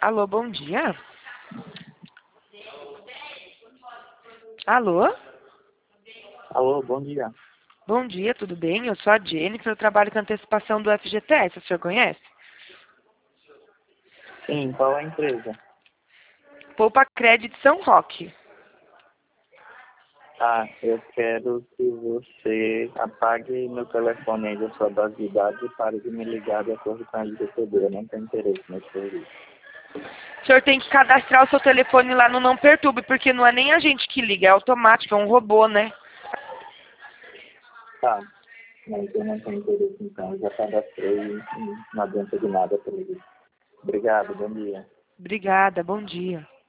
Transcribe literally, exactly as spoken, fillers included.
Alô, bom dia. Alô? Alô, bom dia. Bom dia, tudo bem? Eu sou a Jennifer, eu trabalho com antecipação do F G T S, o senhor conhece? Sim, qual é a empresa? Poupa Crédito São Roque. Ah, eu quero que você apague meu telefone aí da sua base de dados e pare de me ligar de acordo com a L G P D. Eu não tenho interesse nesse serviço. O senhor tem que cadastrar o seu telefone lá no Não Perturbe, porque não é nem a gente que liga, é automático, é um robô, né? Tá, mas eu não tenho interesse então. Eu já cadastrei e não adianta de nada para isso. Obrigado, bom dia. Obrigada, bom dia.